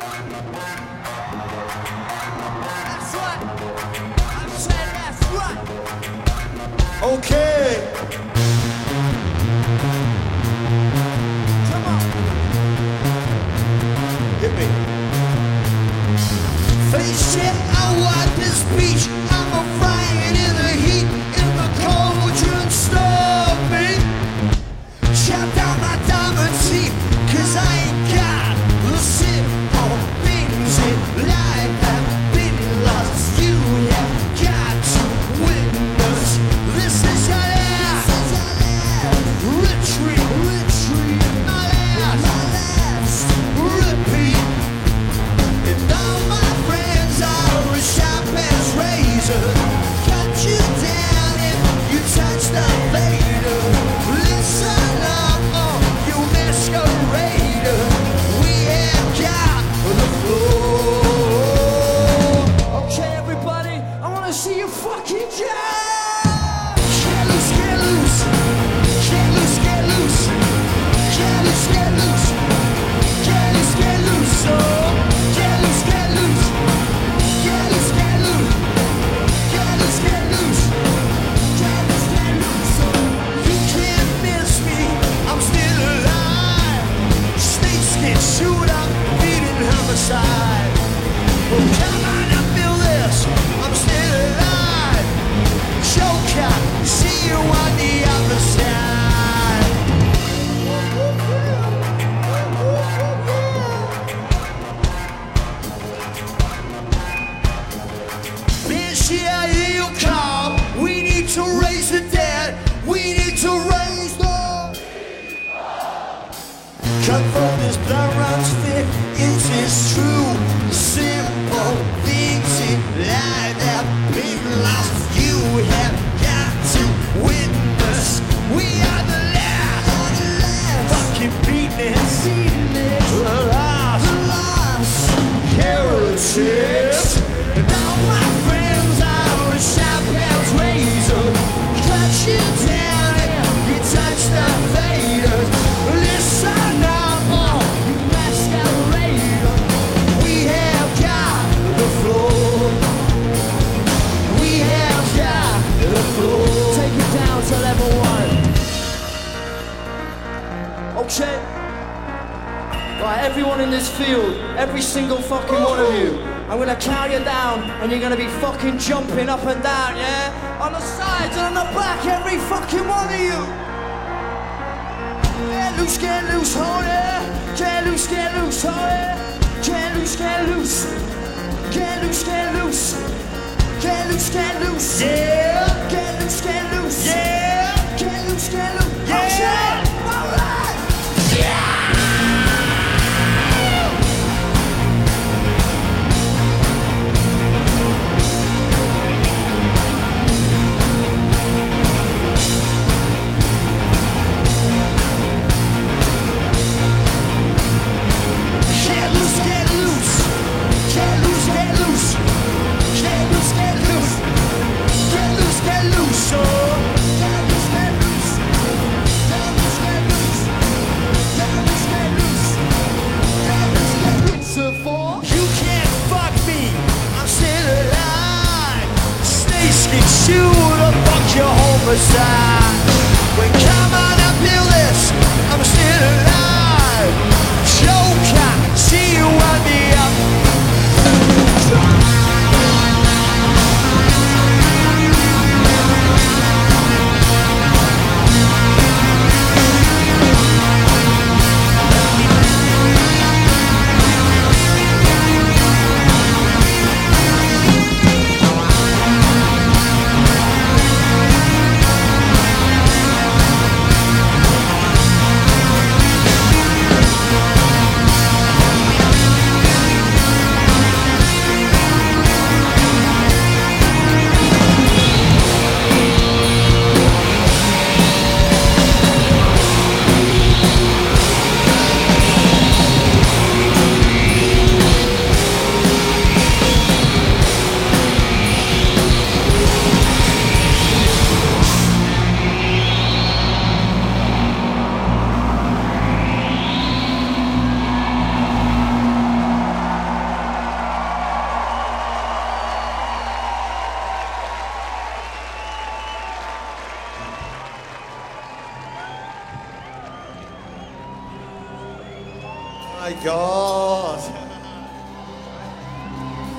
That's right. I'm saying that's right. Okay. Come on. Hit me. Face shit, I want this beach. I'm a frying in the heat, in the cold, wouldn't stop me. Chop down my diamond teeth, cause I ain't got the simple things in life have been lost. You have got to witness. This is your last retreat. My last repeat. And all my friends are a sharp as razor. Cut you down if you touch the fader. Listen up, you masquerader. We have got the floor. Okay, everybody, I wanna see you fucking jump. Get loose, get loose. Get loose, get loose. Get loose, get loose. Get loose, get loose. Oh. Get loose, get loose. Get loose, get loose. Get loose, get loose. Get loose, get loose. You can't miss me, I'm still alive. Snakes get shoot up, beating homicide. Oh, come on and feel this, I'm still alive. Joker, see you on the other side. Bitch, yeah, here you come. We need to raise the dead. We need to raise the. Cut from this blood runs thick. It is true. Simple things in life have been lost. You have got to witness. We are the last. Fucking beatniks. The lost heretics. And all my friends are a sharp as razor. Cut you down and you touch the fader. Listen up, you masquerader. We have got the floor. We have got the floor. Take it down to level 1. Okay. Right, everyone in this field, every single fucking one of you. I'm gonna count you down and you're gonna be fucking jumping up and down, yeah? On the sides and on the back, every fucking one of you. Get loose, oh yeah. Get loose, oh yeah. Get loose, get loose. Get loose, get loose. Get loose, yeah. Get loose, yeah. Get loose, yeah. Alright. Yeah. Get loose, get loose. Get loose, get loose. Get loose, get loose. Get loose, get loose. Oh. Get loose, get loose. Get loose, get loose. Get loose, get loose. Get loose, get loose. You can't fuck me, I'm still alive. Snakes can shoot or fuck your homicide. When come on and feel this, I'm still alive. Joker, see you on the up. my God.